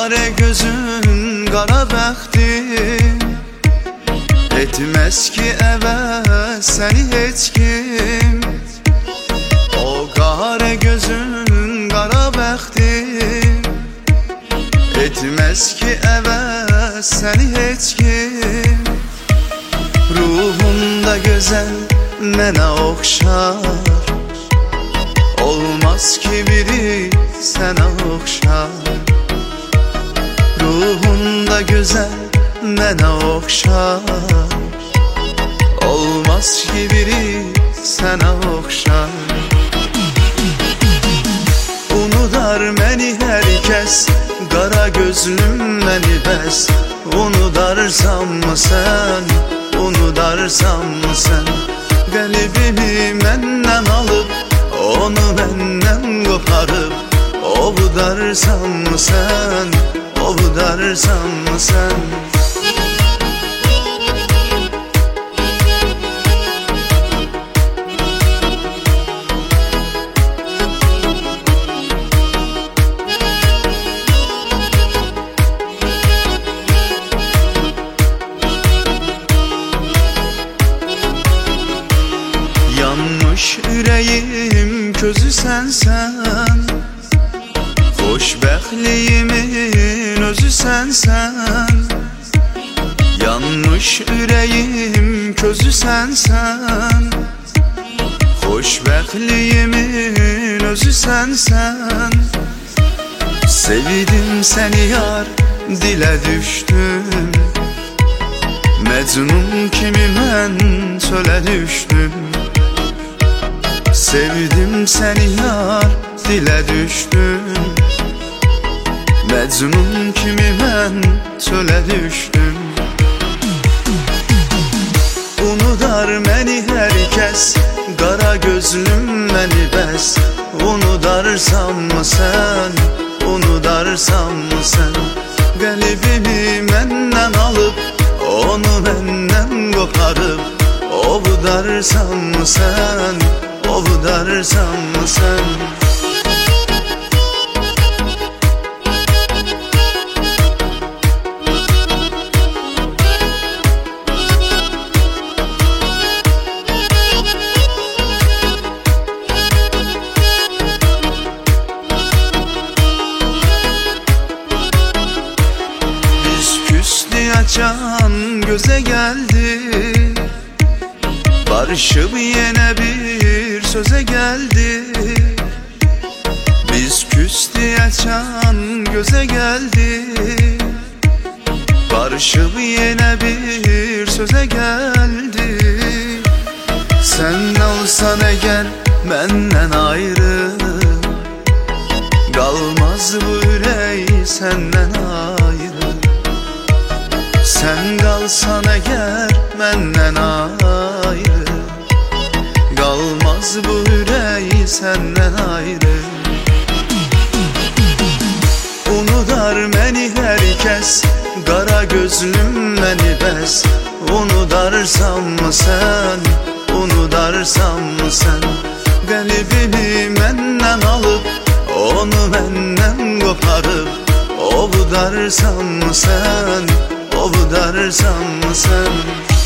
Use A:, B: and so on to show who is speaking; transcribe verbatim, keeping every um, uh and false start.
A: Qare gözün, qara bəxtin etməz ki əvəz səni heç kim. O qare gözün, qara bəxtin etməz ki əvəz səni heç kim. Ruhunda gözəl mənə oxşar, olmaz ki biri sənə oxşar. Ruhunda gözəl mənə oxşar, olmaz ki biri sənə oxşar. Unudar məni hər kəs, qara gözlüm məni bəs. Unudarsan mı sən, unudarsan mı sən? Qəlbimi məndən alıb, onu məndən qoparıb, ovudarsan mı sən, ovudarsan mı sən? Yanmış ürəyim közü sənsən, xoşbəxtliyimin özü sənsən. Yanmış ürəyim közü sənsən, xoşbəxtliyimin özü sənsən. Sevdim səni yar, dilə düşdüm, Məcnun kimi mən çölə düşdüm. Sevdim səni yar, dilə düşdüm, Məcnun kimi mən çölə düşdüm. Unudar məni hər kəs, qara gözlüm məni bəs. Unudarsan mı sən, unudarsan mı sən? Qəlbimi məndən alıb, onu məndən qoparıb, ovudarsan mı sən, ovudarsan mı sən? Biz küstü açan göze geldi, barışıp yine bir söze geldi. Biz küstü açan göze geldi, barışıp yine bir söze geldi. Sen olsan eğer benden ayrı, kalmaz bu ürək senden ayrı. Sen kalsan eğer benden ayrı, kalmaz bu ürək senden ayrı. Unudar məni hər kəs, qara gözlüm məni bəs. Unudarsan mı sən, unudarsan mı sən? Qəlbimi məndən alıb, onu məndən qoparıb, ovudarsan mı sən, ovudarsan mı sən?